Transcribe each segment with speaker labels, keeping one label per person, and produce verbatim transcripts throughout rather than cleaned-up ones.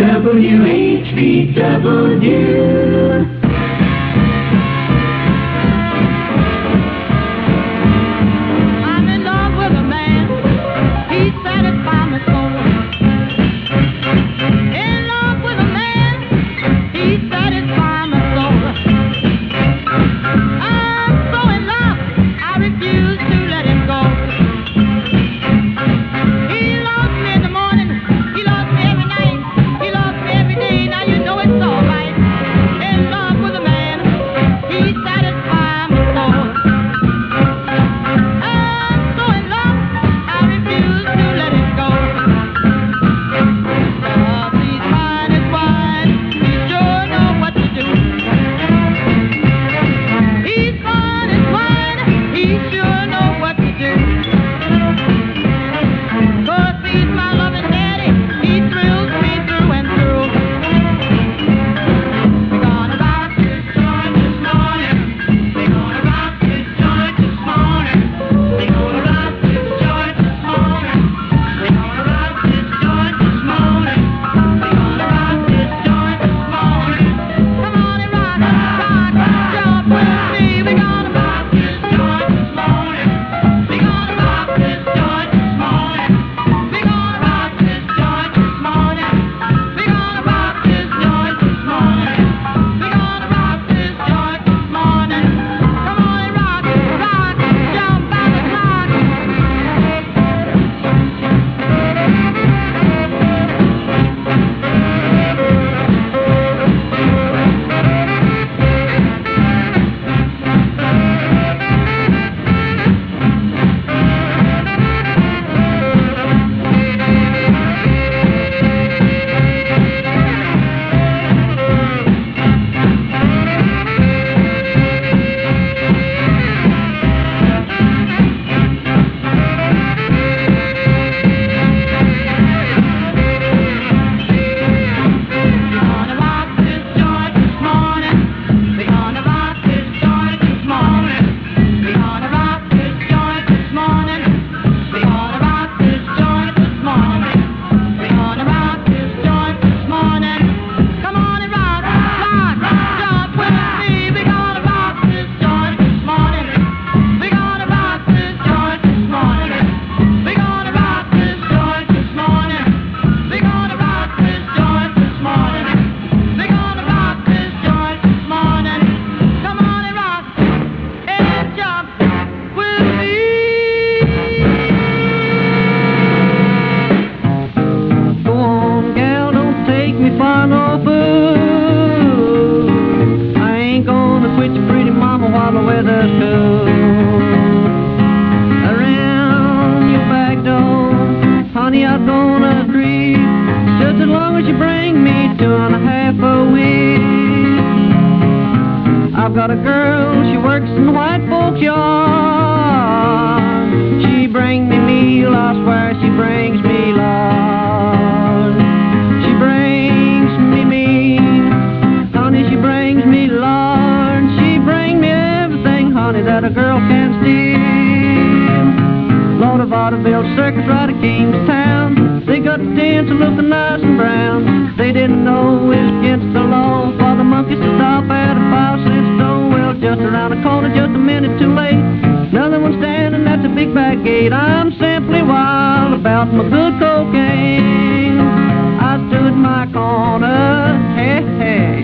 Speaker 1: W H B W.
Speaker 2: I've got a girl, she works in the white folks' yard. She brings me meal, I swear she brings me love. She brings me meal, honey, she brings me lard. She brings me everything, honey, that a girl can steal. Lord of vaudeville circus right at Kingstown. They got the dancer looking nice and brown. They didn't know it was against the law for the monkeys to stop at a five cent store. Well, just around the corner, just a minute too late. Another one standing at the big back gate. I'm simply wild about my good cocaine. I stood in my corner, hey, hey.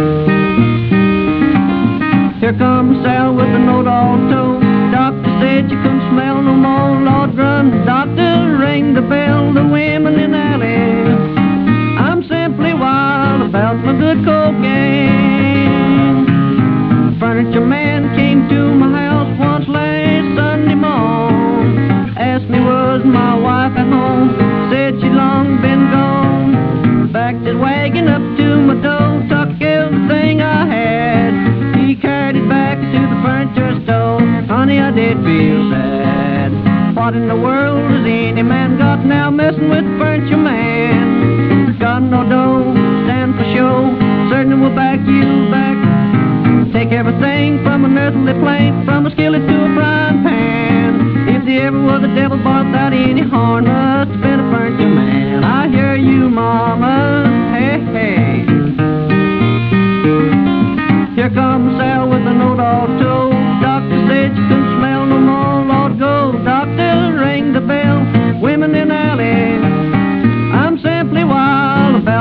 Speaker 2: Here comes Sal with a note all told. Doctor said you couldn't smell no more. Lord, run, doctor, ring the bell. The women in the alley. I'm simply wild about my good cocaine. Furniture man came to my house once last Sunday morning. Asked me was my wife at home. Said she'd long been gone. Backed his wagon up to my door. Took everything I had. He carried it back to the furniture store. Honey, I did feel sad. What in the world has any man got now messing with the furniture man? Got no dough, stand for show. Certainly will back you back. Take everything from an earthly plate, from a skillet to a frying pan. If there ever was a devil bought without any harm, must have been a furniture man. I hear you, mama, hey,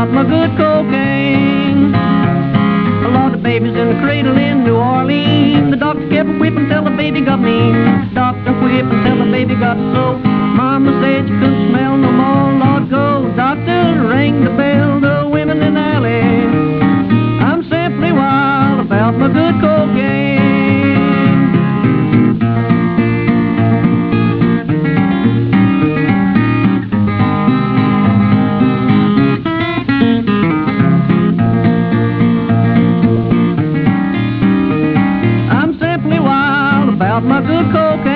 Speaker 2: about my good cocaine. Lord, the baby's in the cradle in New Orleans. The doctor kept whipping till the baby got mean. Doctor whipped until the baby got so. Mama said you couldn't smell no more. Lord, go. Doctor, ring the bell. The women in the alley. I'm simply wild about my good cocaine. I'm simply wild about my good cocaine.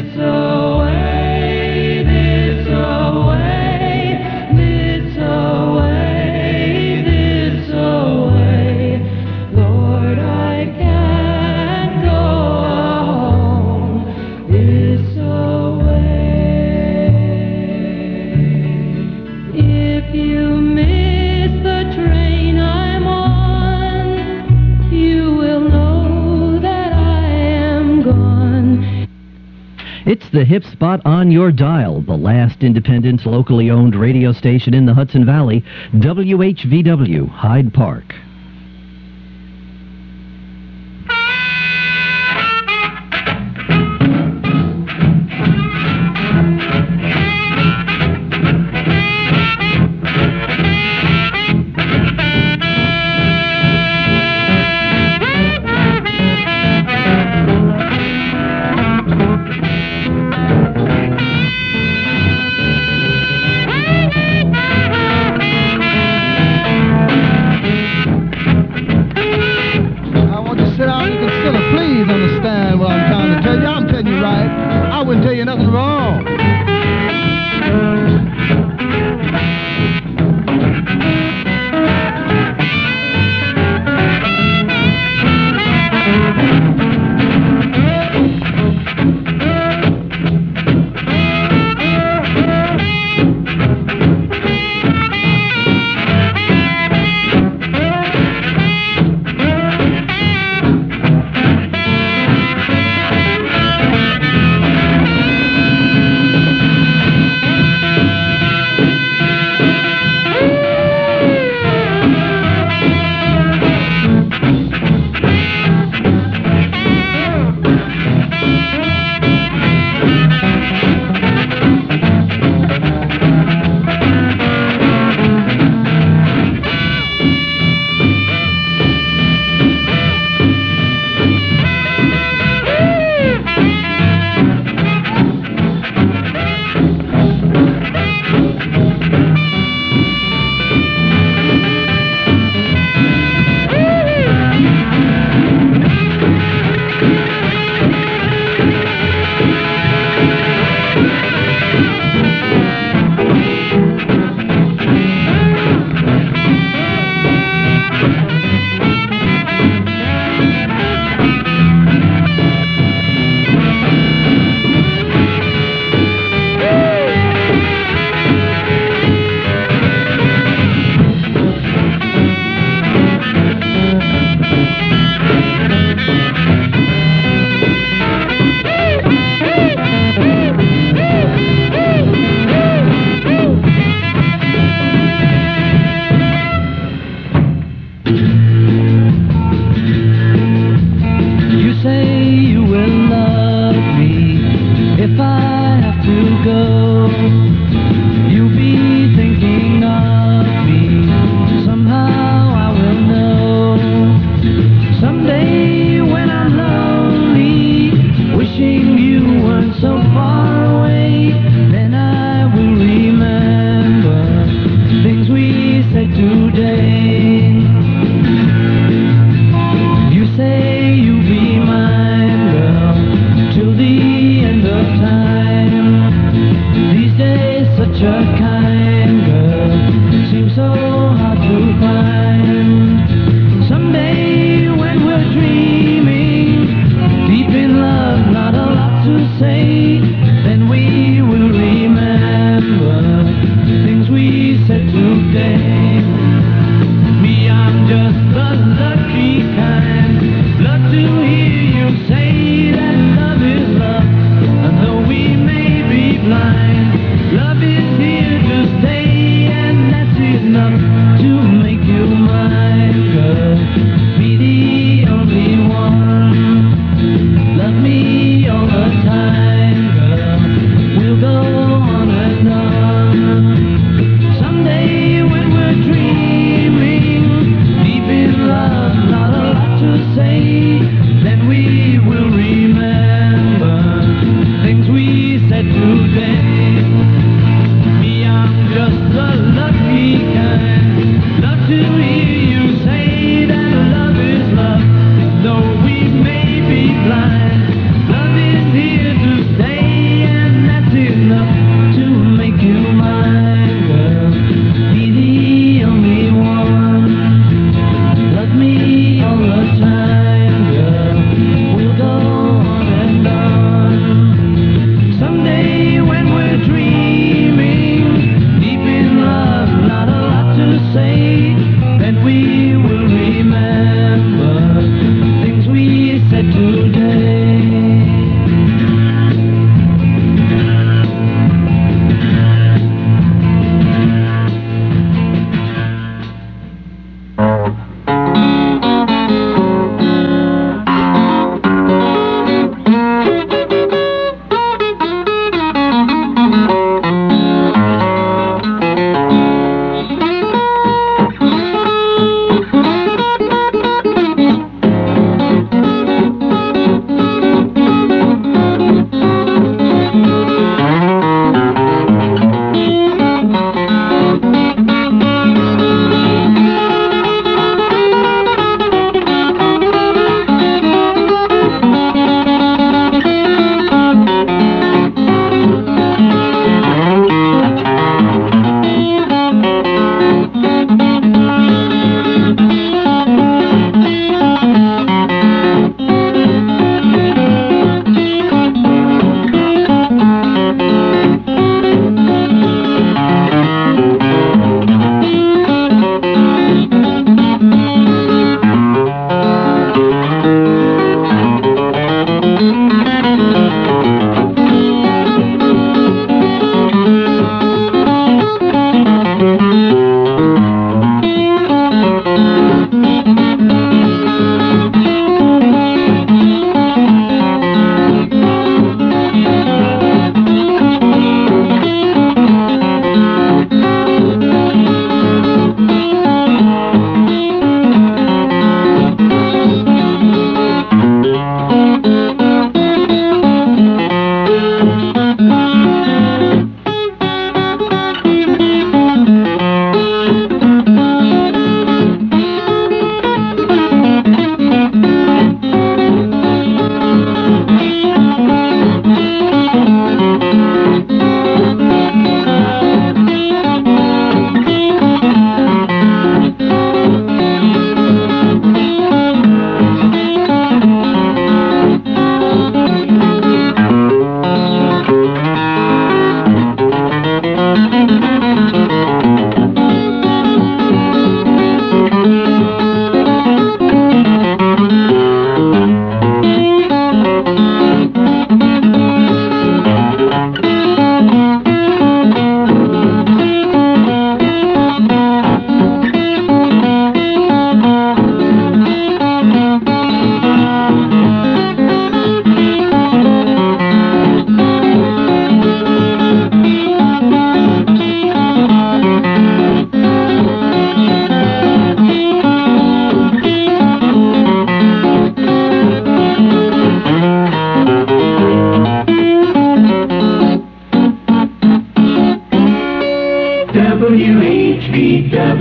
Speaker 2: this away, this away, this away, this away. Lord, I can't go home this away. If you miss the train I'm on, you will know that I am gone.
Speaker 3: It's the hip spot on your dial, the last independent, locally owned radio station in the Hudson Valley, W H V W, Hyde Park.
Speaker 4: Please understand what I'm trying to tell you. I'm telling you right. I wouldn't tell you nothing wrong.
Speaker 2: Someday when we're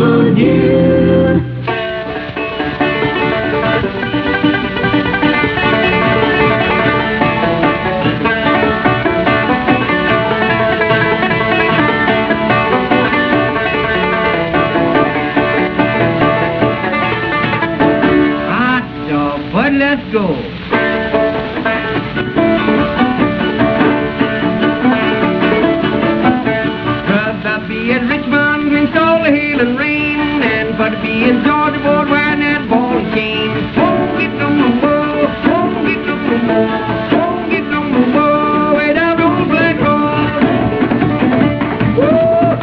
Speaker 1: W.
Speaker 2: Hot dog, bud, let's go. Brother be in Richmond, install the hail and rain, and but be in Georgia, board wearing that ball and chain. Won't get on the wall, won't get on the wall, won't get on the wall, way down on Black Road. Woo!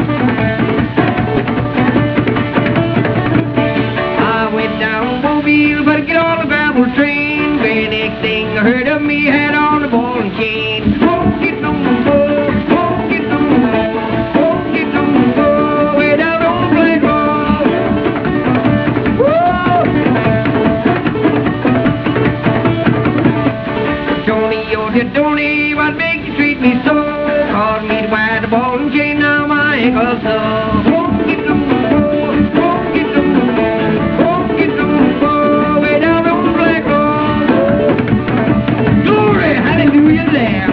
Speaker 2: I went down Mobile, but get on the gravel train. Very next thing I heard of me had on the ball and chain. Won't get on the wall, won't get on the wall, won't get on the wall, way down on Black Road. Woo! Tony, oh dear Tony, what make you treat me so? Called me to wear the ball and chain, now my ankle's sore. Won't get on the wall, won't get on the wall, won't get on the wall, way down on the Black Road. Glory, hallelujah there.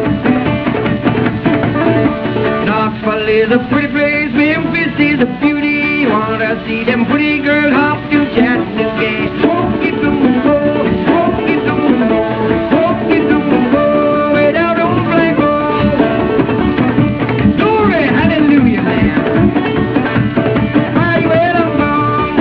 Speaker 2: Knoxville is a pretty place, Memphis is a beauty. You wanna see them pretty girls hop to Chattanooga. Won't get on the wall, won't get on the wall, won't get on the wall, way down on the Black Road. Glory, hallelujah there. Why you well I'm gone?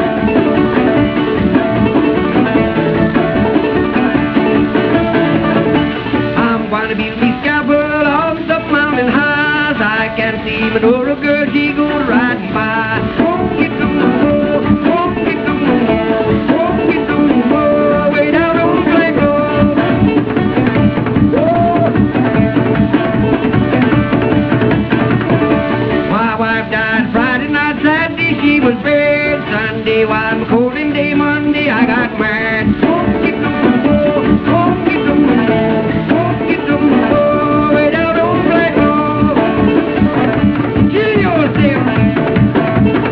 Speaker 2: I'm gonna be Lee Scalpel on some mountain highs. I can see my little girl, she goes riding by. Won't get on the wall, won't get on the wall, won't get on the wall, way down on the Black Road. Whoa. My wife died Friday night, Saturday she was buried. Sunday, one cold and day, Monday I got married. Won't get on the wall, won't get on the wall, won't get on the wall, way down on the Black Road. Kill yourself.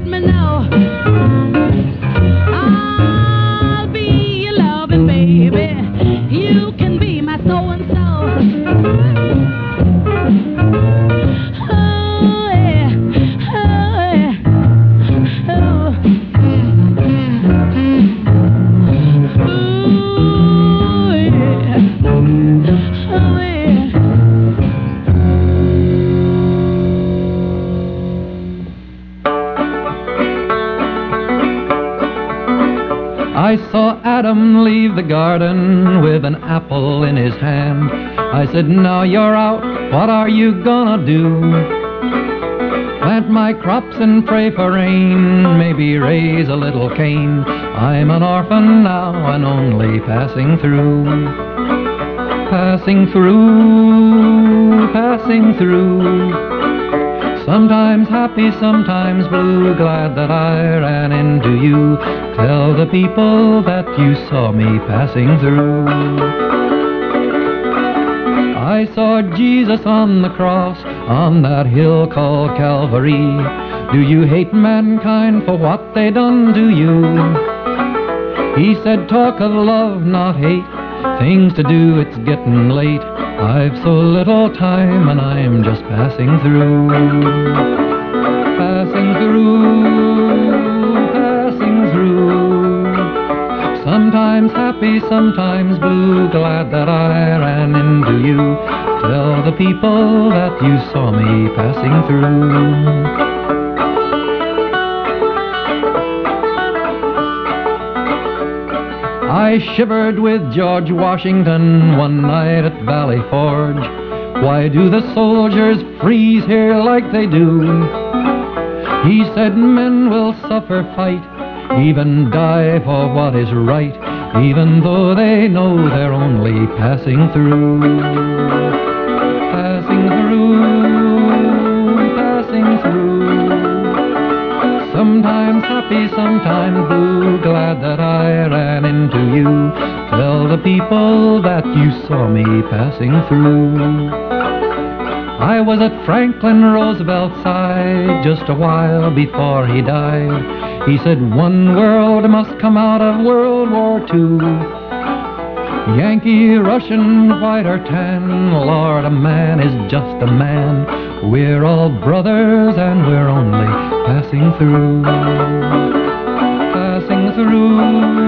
Speaker 5: me know. I'll be your loving baby. You can be my so-and-so. Oh, yeah. Oh, yeah. Oh. Ooh, yeah. Oh, yeah.
Speaker 6: I saw Adam leave the garden with an apple in his hand. I said, now you're out, what are you gonna do? Plant my crops and pray for rain, maybe raise a little cane. I'm an orphan now and only passing through. Passing through, passing through. Sometimes happy, sometimes blue, glad that I ran into you. Tell the people that you saw me passing through. I saw Jesus on the cross, on that hill called Calvary. Do you hate mankind for what they done to you? He said, talk of love, not hate. Things to do, it's getting late. I've so little time and I'm just passing through. Passing through, passing through. Sometimes happy, sometimes blue, glad that I ran into you. Tell the people that you saw me passing through. I shivered with George Washington one night at Valley Forge. Why do the soldiers freeze here like they do? He said men will suffer fight, even die for what is right, even though they know they're only passing through. Passing through, passing through. Sometimes happy, sometimes blue, glad that I ran into you. Tell the people that you saw me passing through. I was at Franklin Roosevelt's side just a while before he died. He said one world must come out of World War Two. Yankee, Russian, white or tan, Lord, a man is just a man. We're all brothers and we're only passing through. Passing through,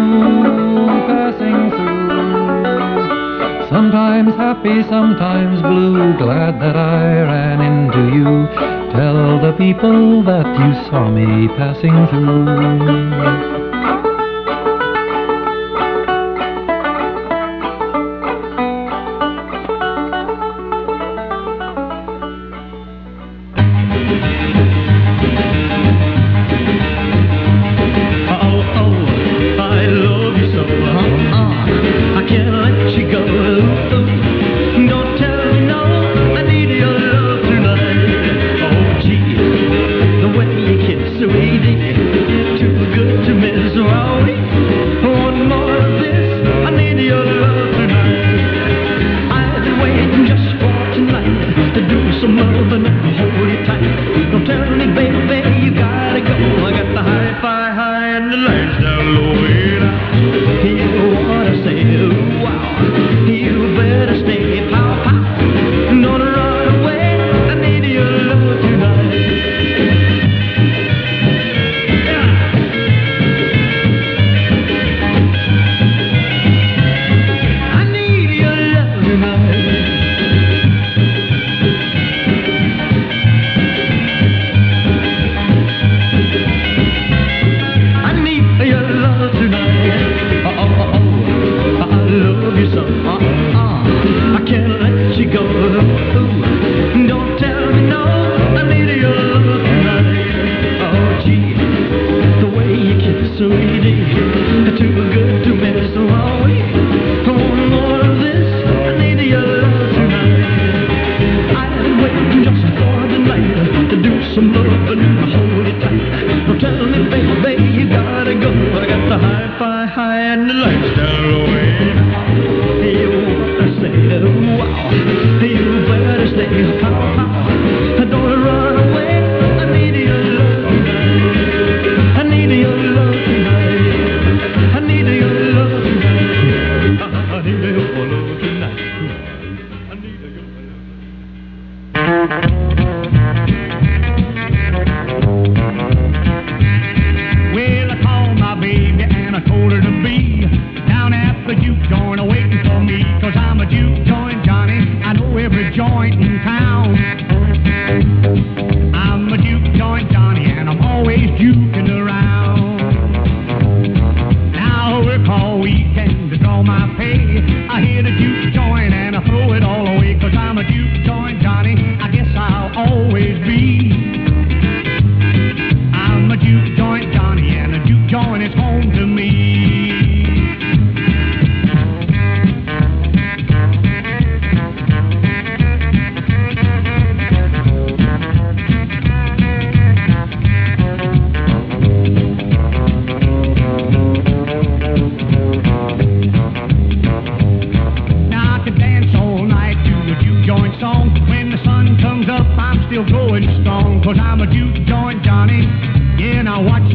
Speaker 6: passing through. Sometimes happy, sometimes blue, glad that I ran into you. Tell the people that you saw me passing through.
Speaker 1: Don't run away, I need your love tonight.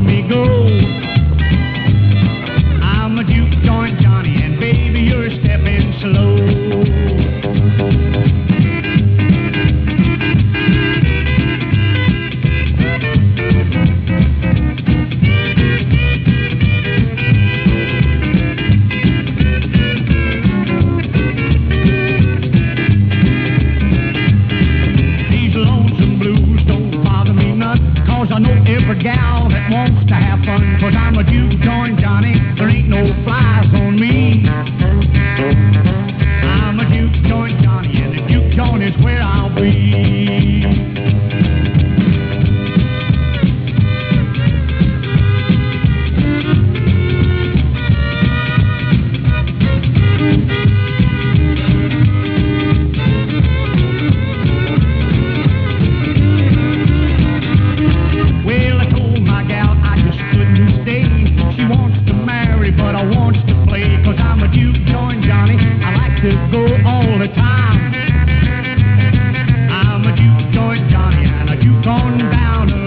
Speaker 7: me go. I'm a juke joint Johnny, and baby, you're stepping slow. I know every gal that wants to have fun, 'cause I'm a juke joint Johnny, there ain't no flies on me. I'm a juke joint Johnny, and the juke joint is where I'll be. But I want to play, 'cause I'm a juke joint Johnny, I like to go all the time. I'm a juke joint Johnny, and I juke on down the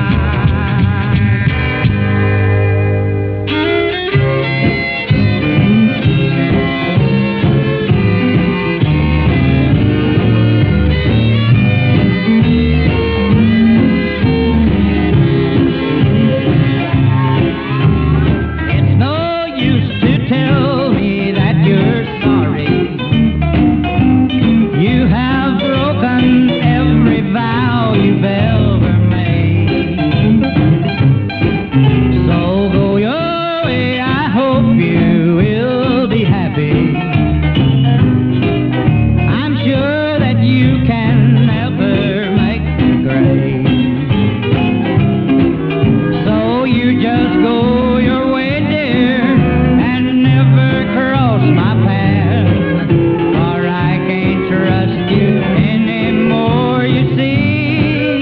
Speaker 2: Tell me that you're sorry. You have broken every vow you've ever made. So go your way, I hope you will be happy. I'm sure that you can never make the grade. So you just go your way, dear, and never cross my path, for I can't trust you anymore, you see.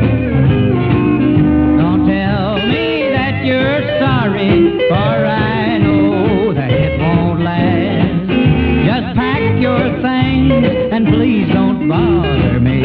Speaker 2: Don't tell me that you're sorry, for I know that it won't last. Just pack your things and please don't bother me.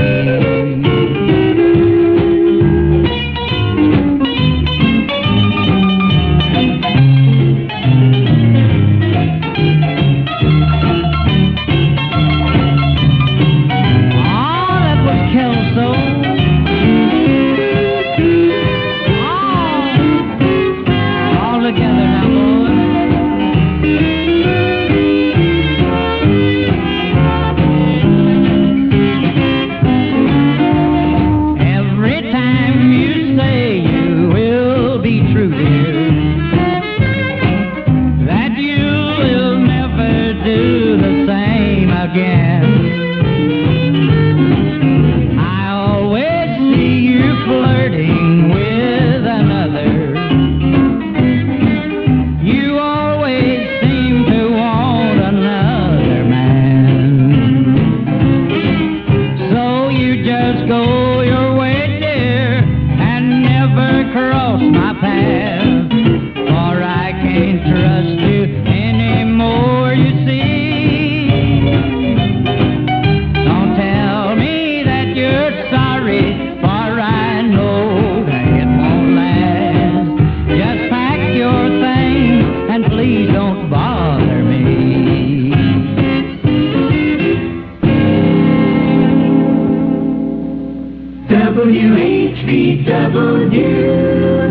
Speaker 1: W H V W.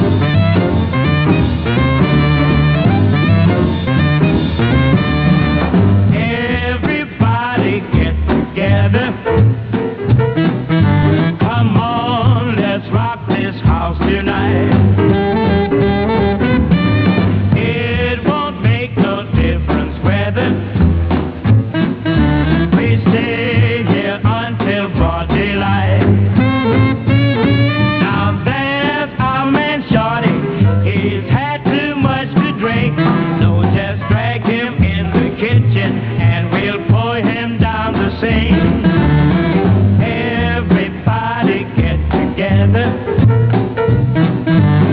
Speaker 7: Everybody get together. Come on, let's rock this house tonight. It won't make no difference whether we stay here until broad daylight. Now there's our man Shorty, he's had too much to drink, so just drag him in the kitchen and we'll pour him down the sink. Everybody get together.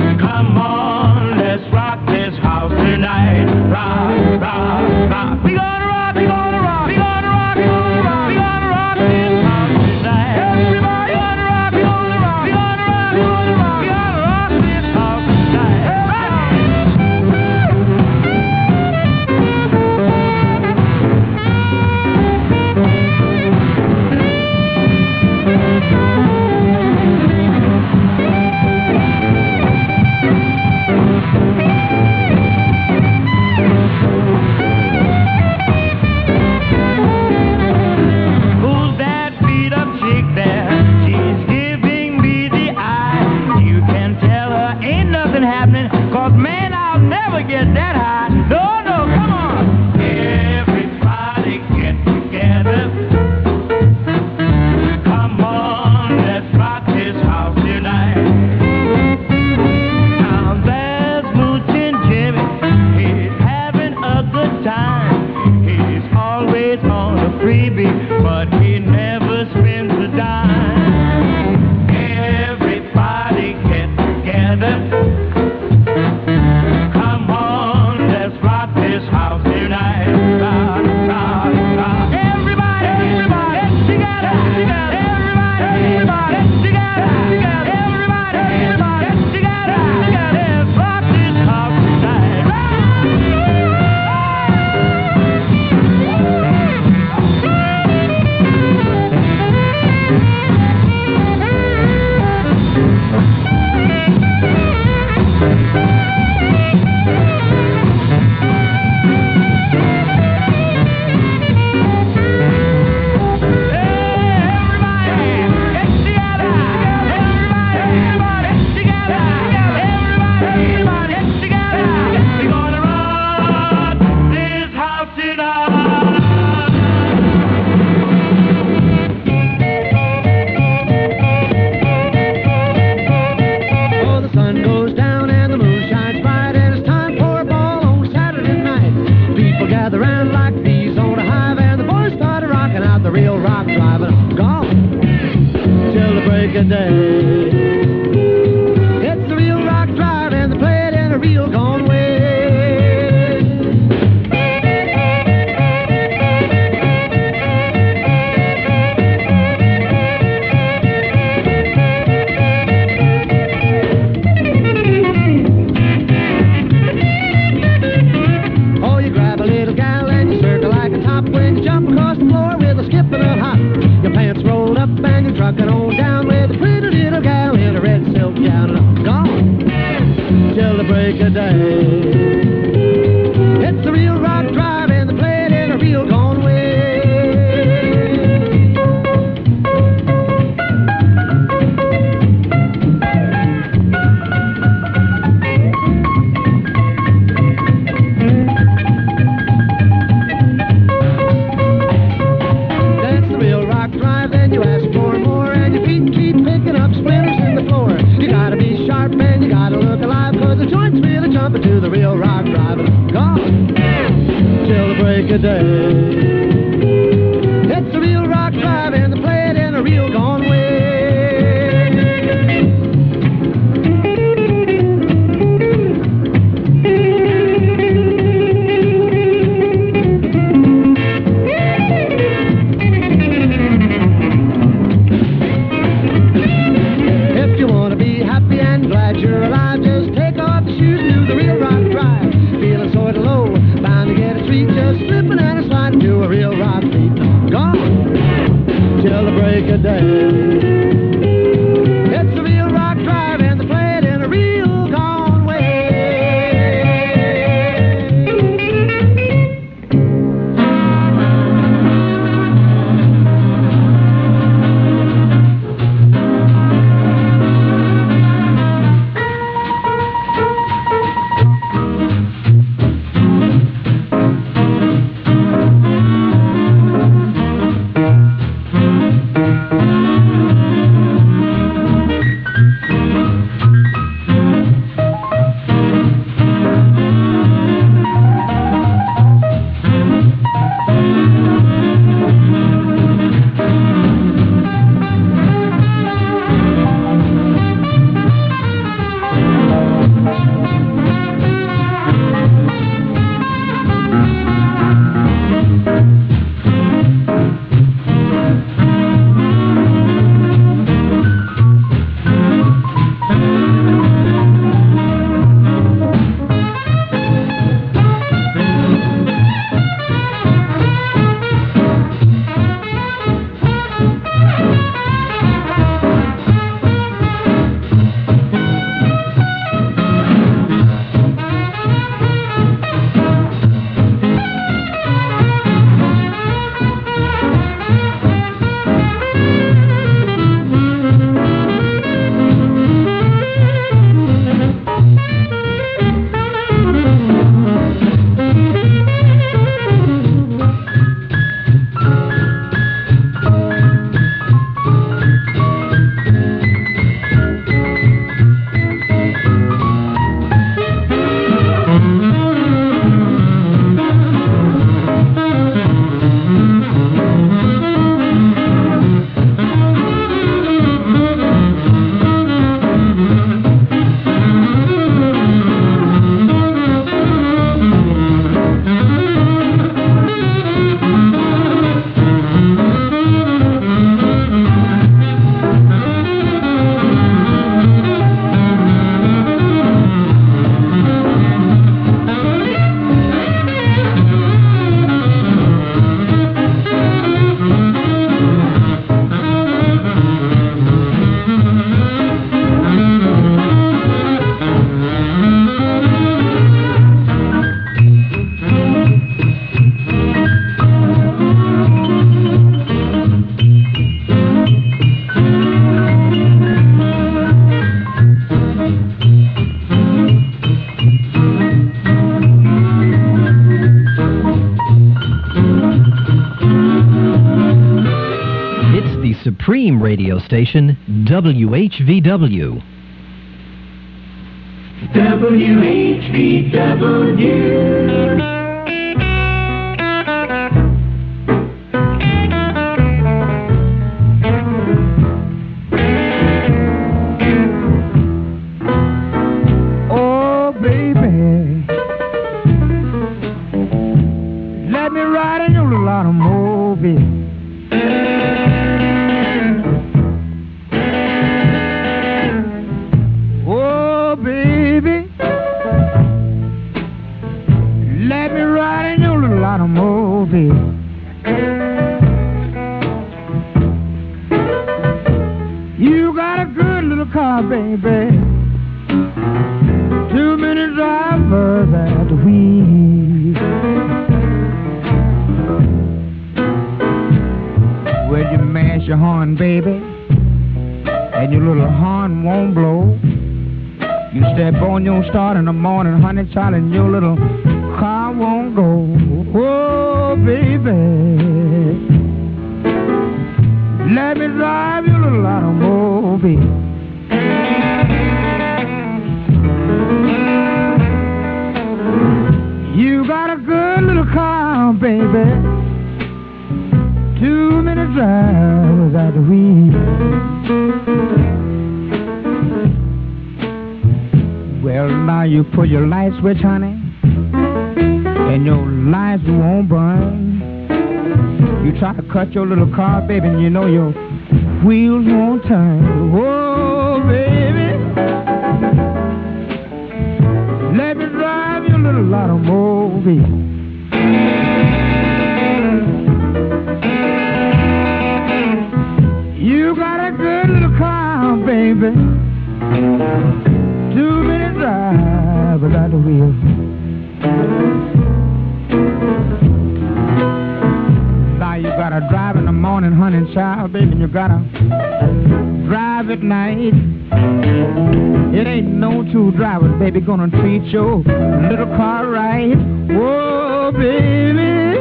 Speaker 7: happening, cause man, I'll never get that high. No, no, come on. Everybody get together. Come on, let's rock this house tonight. Now there's Moochin' Jimmy, he's having a good time. He's always on a freebie, but he never spends a dime. Everybody get together. Come on, let's rock this house tonight. Rock, rock, rock. Everybody, everybody, get together, together. Everybody, everybody, get together, together. Everybody, everybody, get together, together. Let's rock this house tonight.
Speaker 2: Oh, the sun goes down and the moon shines bright, and it's time for a ball on Saturday night. People gather round like bees on a hive, and the boys start rocking out the real rock driving. Gone till the break of day. It's the real rock drive, and they play it in a real gone way. Oh, you grab a little gal and you circle like a top when you jump across the floor with a skip and a hop. Your pants rolled up and you're trucking on down with a pretty little gal in a red silk gown, and I'm gone till the break of day. It's the real rock drive, and they play it in a real gone way. That's the real rock drive, then you ask for more, and your feet keep picking up splinters in the floor. You gotta be sharp and you gotta look alive, cause the joint's really jumping to the real rock drive, and I'm gone till the break of day. It's the real rock drive, and they play it in a real gone way. If you wanna be happy and glad you're alive, just take off your shoes and do the real rock drive. Feeling sorta low, bound to get a treat, just slipping and a sliding
Speaker 3: Supreme radio station, W H V W.
Speaker 1: W H V W.
Speaker 7: Oh, baby, let me ride in your little automobile. Oh, baby, let me ride in your little automobile. You got a good little car, baby. Too many drivers at the wheel. Well, you mash your horn, baby, and your little horn won't blow. You step on your start in the morning, honey, child, and your little car won't go. Oh, baby, let me drive your little automobile. You got a good little car, baby. Too many drivers at the wheel. Well, now you put your light switch, honey, and your lights won't burn. You try to cut your little car, baby, and you know your wheels won't turn. Oh, baby, let me drive your little automobile. You got a good little car, baby. Too many drivers at the wheel. Now you gotta drive in the morning, honey, child, baby, and you gotta drive at night. It ain't no two drivers, baby, gonna treat your little car right. Whoa, baby,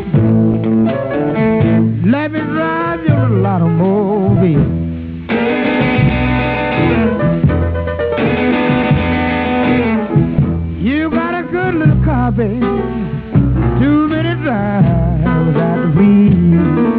Speaker 7: let me drive your little automobile. You got a good little car, baby. Too many drivers at the wheel.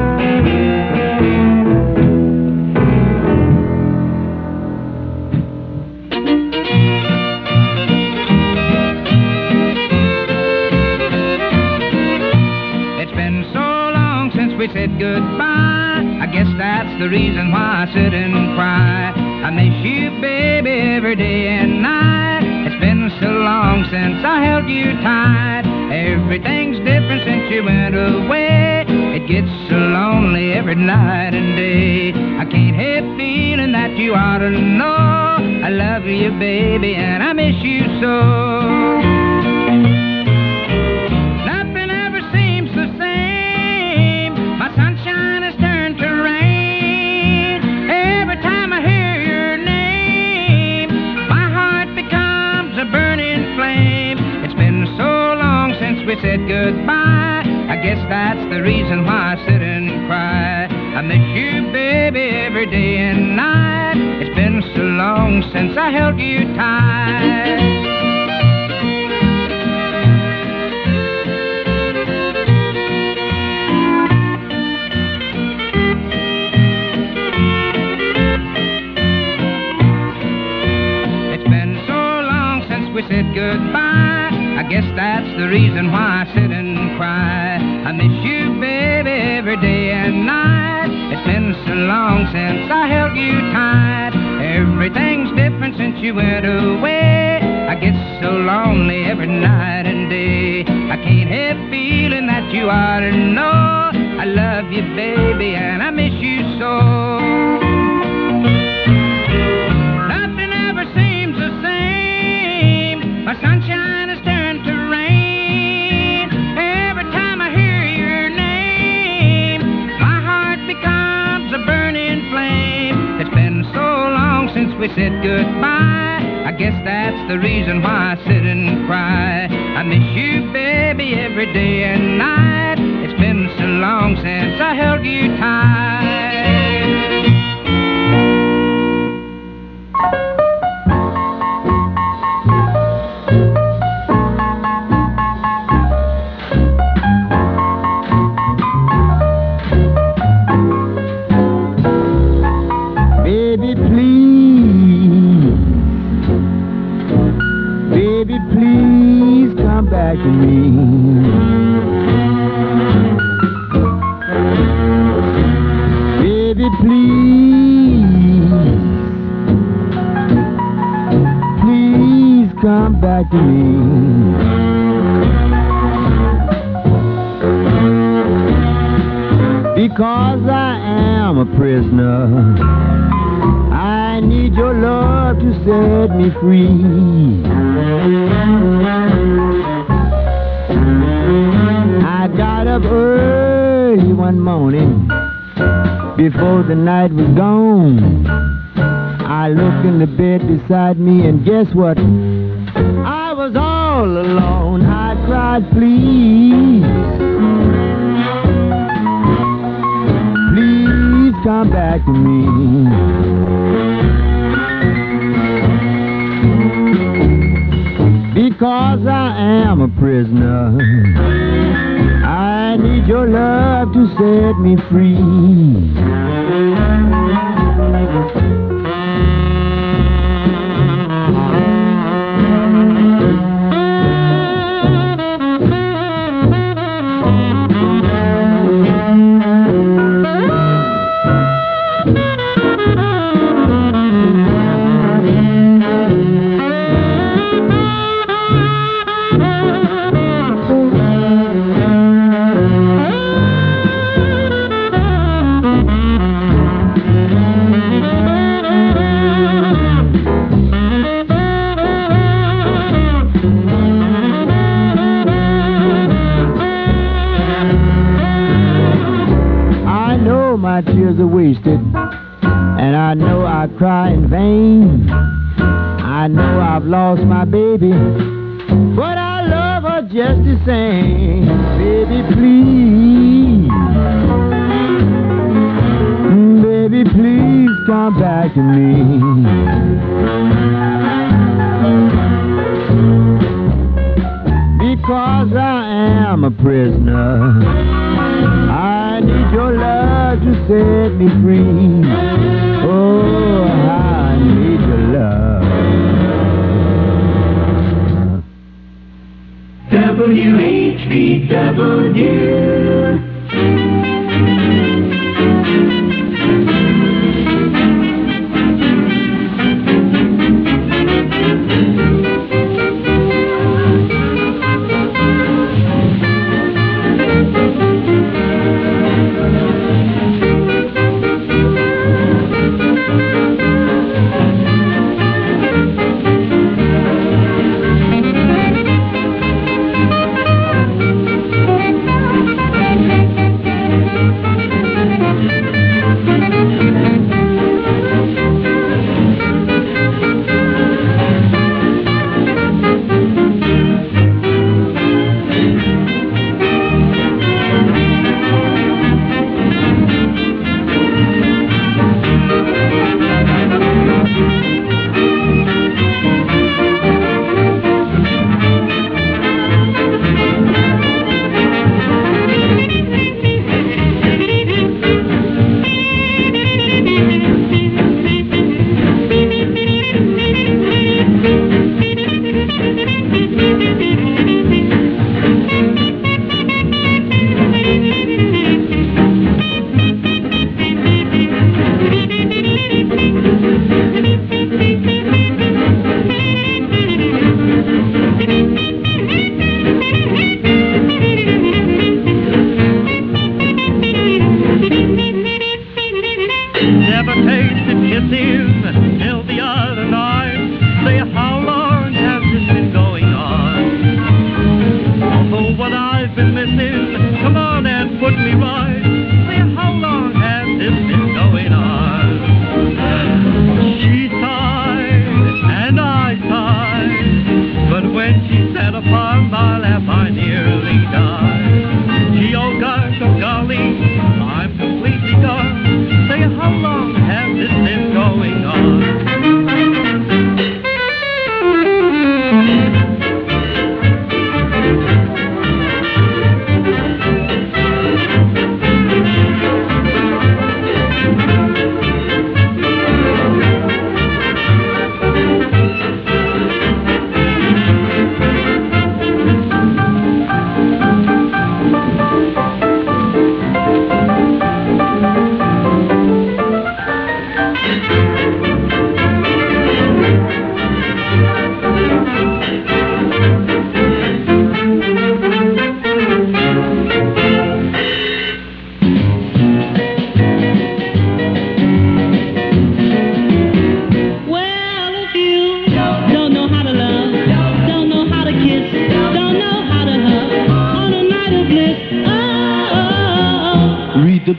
Speaker 2: We said goodbye. I guess that's the reason why I sit and cry. I miss you, baby, every day and night. It's been so long since I held you tight. Everything's different since you went away. It gets so lonely every night and day. I can't help feeling that you ought to know I love you, baby, and I miss you so. We said goodbye. I guess that's the reason why I sit and cry. I miss you, baby, every day and night. It's been so long since I held you tight. It's been so long since we said goodbye. I guess that's the reason why I sit and cry. I miss you, baby, every day and night. It's been so long since I held you tight. Everything's different since you went away. I get so lonely every night and day. I can't help feeling that you ought to know I love you, baby, and I miss you so. Nothing ever seems the same. My sunshine is turned to rain. Every time I hear your name, my heart becomes a burning flame. It's been so long since we said goodbye. I guess that's the reason why I sit and cry. I miss you, baby, every day and night. It's been so long since I held you tight. back to me. Baby, please, please come back to me. Because I am a prisoner, I need your love to set me free. I got up early one morning before the night was gone. I looked in the bed beside me and guess what? I was all alone. I cried, please, please come back to me. Because I am a prisoner, I need your love to set me free. My tears are wasted, and I know I cry in vain. I know I've lost my baby, but I love her just the same. Baby, please, baby, please come back to me. Because I am a prisoner, I need your love to set me free. Oh, I need your love.
Speaker 1: W H B W.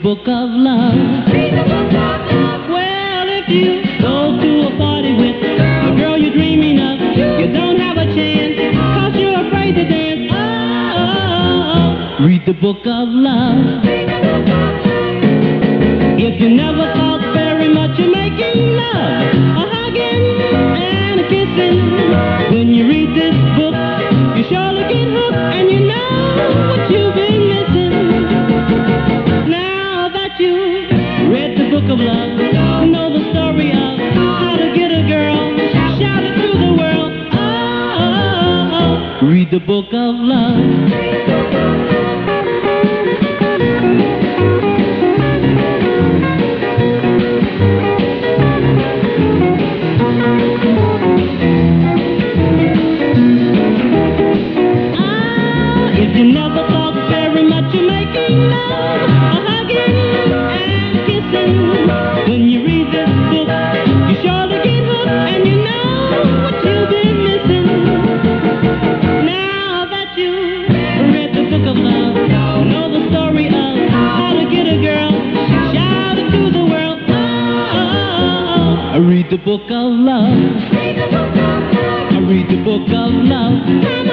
Speaker 2: book of love. Well, if you go to a party with the girl you're dreaming of, you don't have a chance, cause you're afraid to dance. Oh, oh, oh. Read the book of love. If you never thought very much of making love, a hugging and a kissing, when you read this book, you surely get hooked, and you know what you've been missing. Now that you read the book of love, know the story of how to get a girl, shout it through the world. Oh, oh, oh. Read the book of love. You never thought very much of making love, a hugging and kissing. When you read this book, you surely get hooked, and you know what you've been missing. Now that you read the book of love, know the story of how to get a girl, shout it to the world. Oh, oh, oh. I read the book of love. I read the book of love.